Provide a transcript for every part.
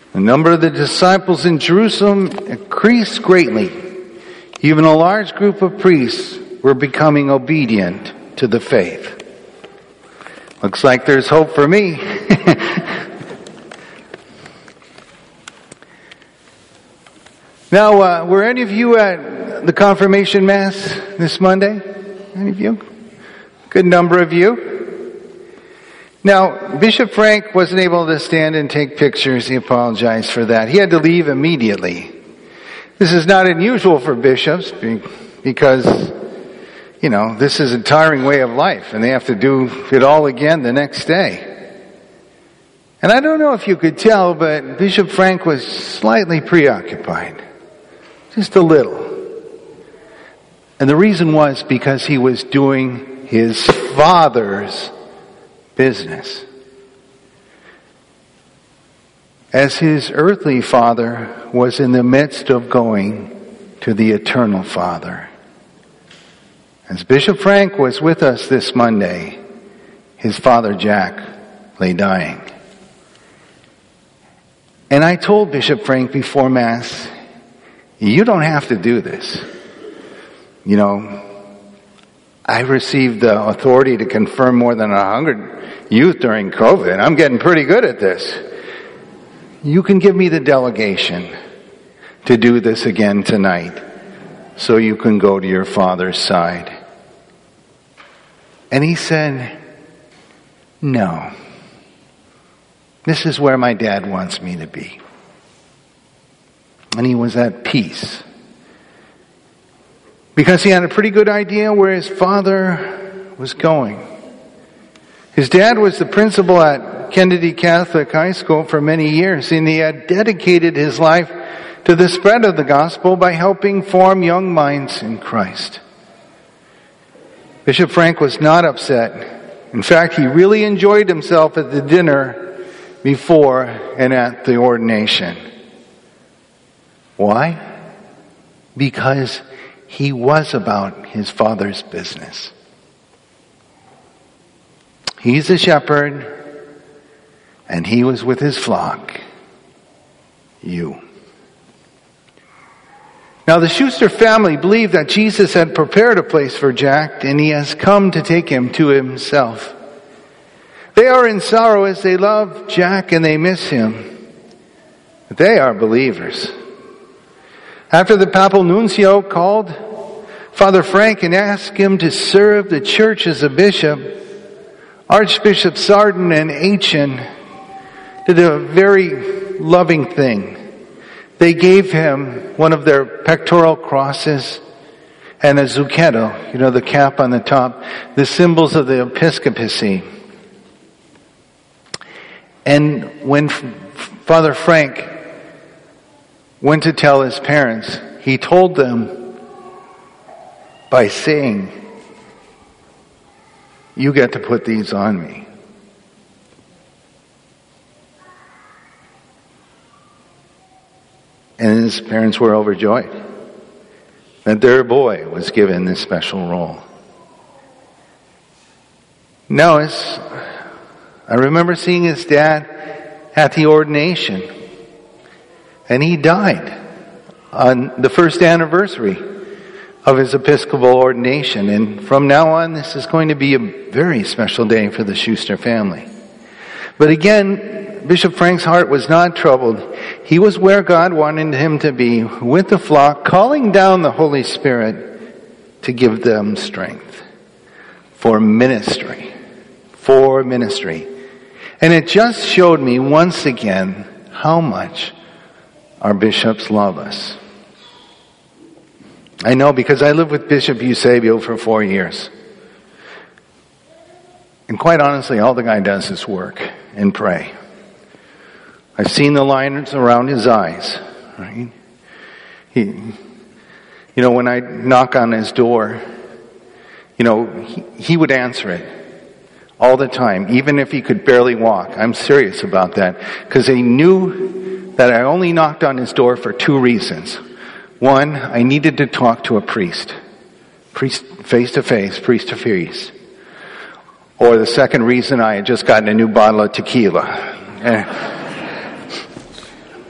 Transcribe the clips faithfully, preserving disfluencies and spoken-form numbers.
The number of the disciples in Jerusalem increased greatly. Even a large group of priests were becoming obedient to the faith. Looks like there's hope for me. Now, uh, were any of you at the confirmation mass this Monday? Any of you? Good number of you. Now, Bishop Frank wasn't able to stand and take pictures. He apologized for that. He had to leave immediately. This is not unusual for bishops because, you know, this is a tiring way of life and they have to do it all again the next day. And I don't know if you could tell, but Bishop Frank was slightly preoccupied. Just a little. And the reason was because he was doing his Father's business. As his earthly father was in the midst of going to the eternal Father. As Bishop Frank was with us this Monday, his father Jack lay dying. And I told Bishop Frank before Mass, you don't have to do this. You know, I received the authority to confirm more than a hundred youth during COVID. I'm getting pretty good at this. You can give me the delegation to do this again tonight so you can go to your father's side. And he said, no. This is where my dad wants me to be. And he was at peace. Because he had a pretty good idea where his father was going. His dad was the principal at Kennedy Catholic High School for many years, and he had dedicated his life to the spread of the gospel by helping form young minds in Christ. Bishop Frank was not upset. In fact, he really enjoyed himself at the dinner before and at the ordination. Why? Because he was about his Father's business. He's a shepherd, and he was with his flock. You. Now the Schuster family believed that Jesus had prepared a place for Jack, and he has come to take him to himself. They are in sorrow as they love Jack and they miss him. But they are believers. After the papal nuncio called Father Frank and asked him to serve the church as a bishop, Archbishop Sarden and Aitchen did a very loving thing. They gave him one of their pectoral crosses and a zucchetto, you know, the cap on the top, the symbols of the episcopacy. And when Father Frank went to tell his parents, he told them by saying, you get to put these on me. And his parents were overjoyed that their boy was given this special role. Notice, I remember seeing his dad at the ordination, and he died on the first anniversary of his Episcopal ordination. And from now on, this is going to be a very special day for the Schuster family. But again, Bishop Frank's heart was not troubled. He was where God wanted him to be, with the flock, calling down the Holy Spirit to give them strength for ministry. For ministry. And it just showed me once again how much our bishops love us. I know, because I lived with Bishop Eusebio for four years. And quite honestly, all the guy does is work and pray. I've seen the lines around his eyes, right? He, you know, when I knock on his door, you know, he, he would answer it all the time, even if he could barely walk. I'm serious about that, because he knew that I only knocked on his door for two reasons. One, I needed to talk to a priest, priest face to face, priest to priest. Or the second reason, I had just gotten a new bottle of tequila.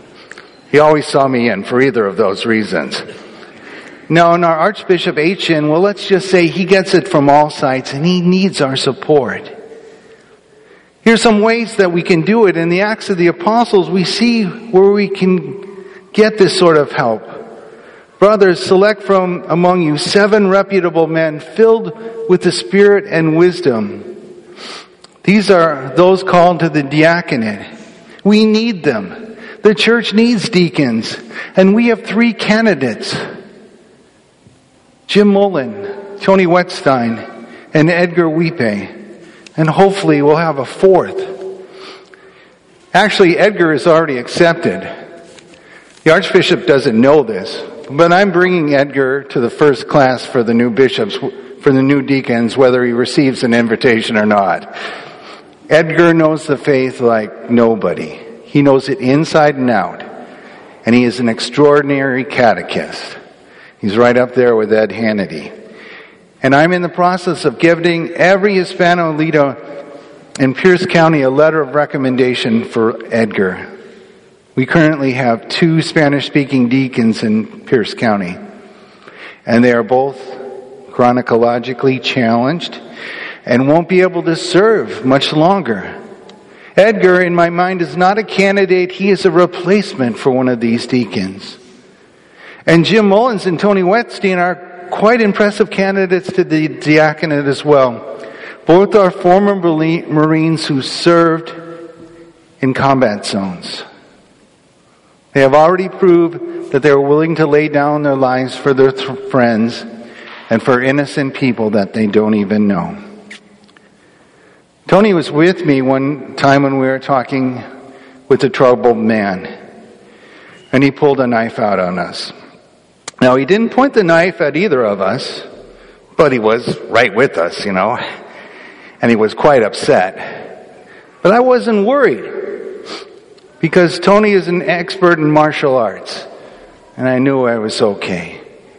He always saw me in for either of those reasons. Now, in our Archbishop Aitchin, well, let's just say he gets it from all sides and he needs our support. Here's some ways that we can do it. In the Acts of the Apostles, we see where we can get this sort of help. Brothers, select from among you seven reputable men filled with the Spirit and wisdom. These are those called to the diaconate. We need them. The church needs deacons. And we have three candidates. Jim Mullen, Tony Wettstein, and Edgar Wipe. And hopefully we'll have a fourth. Actually, Edgar is already accepted. The Archbishop doesn't know this, but I'm bringing Edgar to the first class for the new bishops, for the new deacons, whether he receives an invitation or not. Edgar knows the faith like nobody. He knows it inside and out. And he is an extraordinary catechist. He's right up there with Ed Hannity. And I'm in the process of giving every Hispanolita in Pierce County a letter of recommendation for Edgar. We currently have two Spanish-speaking deacons in Pierce County. And they are both chronologically challenged and won't be able to serve much longer. Edgar, in my mind, is not a candidate. He is a replacement for one of these deacons. And Jim Mullins and Tony Wettstein are quite impressive candidates to the diaconate as well. Both are former Marines who served in combat zones. They have already proved that they are willing to lay down their lives for their th- friends and for innocent people that they don't even know. Tony was with me one time when we were talking with a troubled man, and he pulled a knife out on us. Now, he didn't point the knife at either of us, but he was right with us, you know, and he was quite upset. But I wasn't worried, because Tony is an expert in martial arts, and I knew I was okay.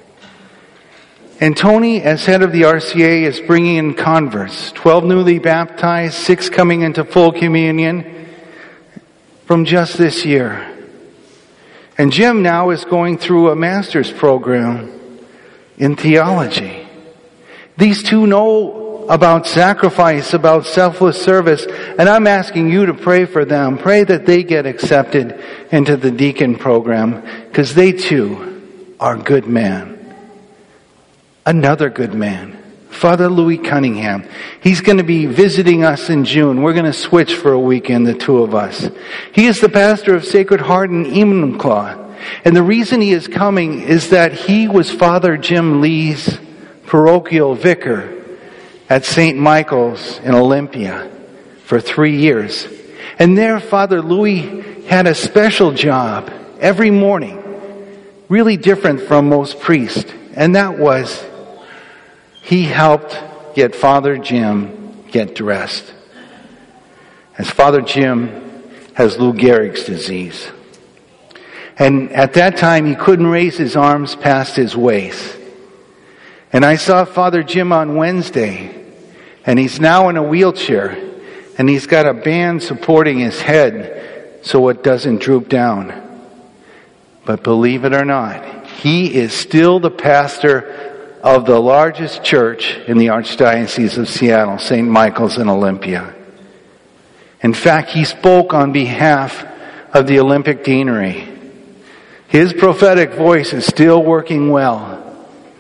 And Tony, as head of the R C A, is bringing in converts, twelve newly baptized, six coming into full communion from just this year. And Jim now is going through a master's program in theology. These two know about sacrifice, about selfless service, and I'm asking you to pray for them. Pray that they get accepted into the deacon program, because they too are good men. Another good man, Father Louis Cunningham. He's going to be visiting us in June. We're going to switch for a weekend, the two of us. He is the pastor of Sacred Heart in Enumclaw. And the reason he is coming is that he was Father Jim Lee's parochial vicar at Saint Michael's in Olympia for three years. And there, Father Louis had a special job every morning, really different from most priests. And that was, he helped get Father Jim get dressed. As Father Jim has Lou Gehrig's disease. And at that time, he couldn't raise his arms past his waist. And I saw Father Jim on Wednesday, and he's now in a wheelchair, and he's got a band supporting his head so it doesn't droop down. But believe it or not, he is still the pastor of the largest church in the Archdiocese of Seattle, Saint Michael's in Olympia. In fact, he spoke on behalf of the Olympic Deanery. His prophetic voice is still working well.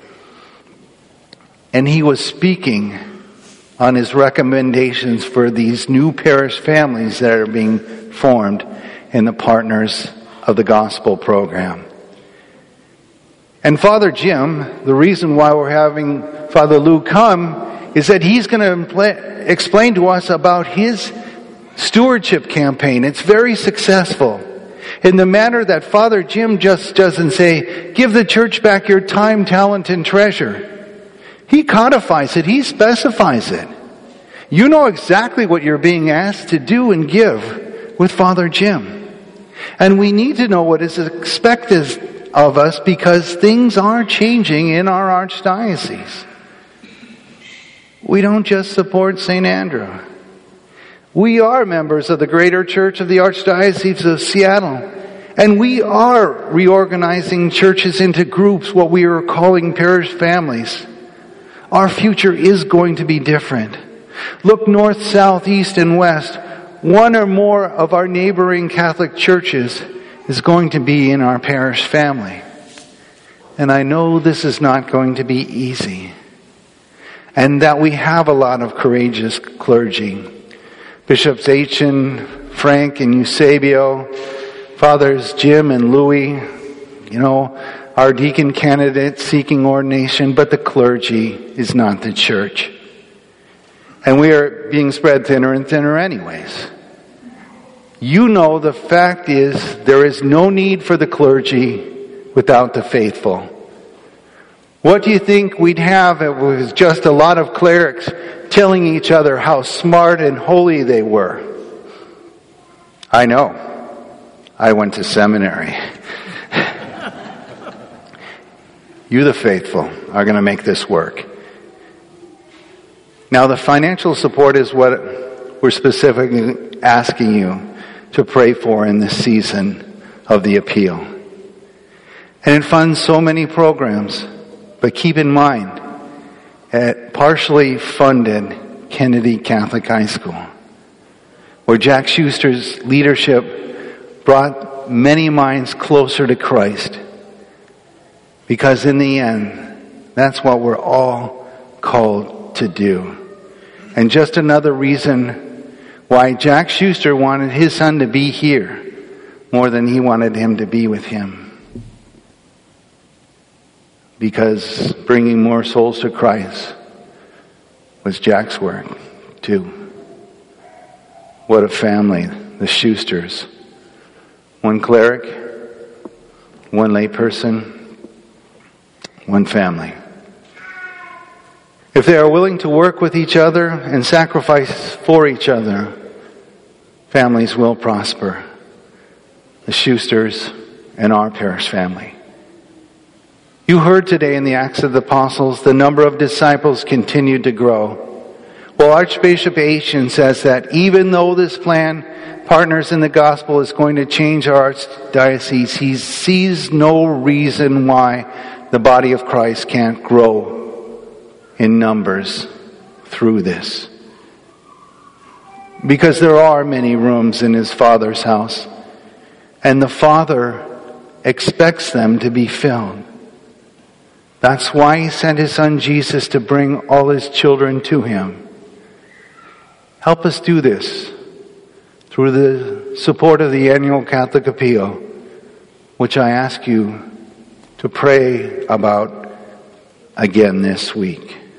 And he was speaking on his recommendations for these new parish families that are being formed in the Partners of the Gospel program. And Father Jim, the reason why we're having Father Lou come is that he's going to impl- explain to us about his stewardship campaign. It's very successful in the manner that Father Jim just doesn't say, give the church back your time, talent, and treasure. He codifies it. He specifies it. You know exactly what you're being asked to do and give with Father Jim. And we need to know what is expected of us, because things are changing in our archdiocese. We don't just support Saint Andrew. We are members of the Greater Church of the Archdiocese of Seattle, And we are reorganizing churches into groups, what we are calling parish families. Our future is going to be different. Look north, south, east, and west. One or more of our neighboring Catholic churches is going to be in our parish family. And I know this is not going to be easy. And that we have a lot of courageous clergy. Bishops Aitchen, Frank, and Eusebio, Fathers Jim and Louis, you know, our deacon candidates seeking ordination, but the clergy is not the church. And we are being spread thinner and thinner anyways. You know, the fact is there is no need for the clergy without the faithful. What do you think we'd have if it was just a lot of clerics telling each other how smart and holy they were? I know. I went to seminary. You, the faithful, are going to make this work. Now, the financial support is what we're specifically asking you to pray for in this season of the appeal. And it funds so many programs, but keep in mind, it partially funded Kennedy Catholic High School, where Jack Schuster's leadership brought many minds closer to Christ. Because in the end, that's what we're all called to do. And just another reason why Jack Schuster wanted his son to be here more than he wanted him to be with him. Because bringing more souls to Christ was Jack's work too. What a family, the Schusters. One cleric, one layperson, one family. If they are willing to work with each other and sacrifice for each other, families will prosper. The Schusters and our parish family. You heard today in the Acts of the Apostles, the number of disciples continued to grow. Well, Archbishop Aitchen says that even though this plan, Partners in the Gospel, is going to change our archdiocese, he sees no reason why the body of Christ can't grow in numbers through this. Because there are many rooms in his Father's house, and the Father expects them to be filled. That's why he sent his Son Jesus to bring all his children to him. Help us do this through the support of the annual Catholic Appeal, which I ask you to pray about again this week.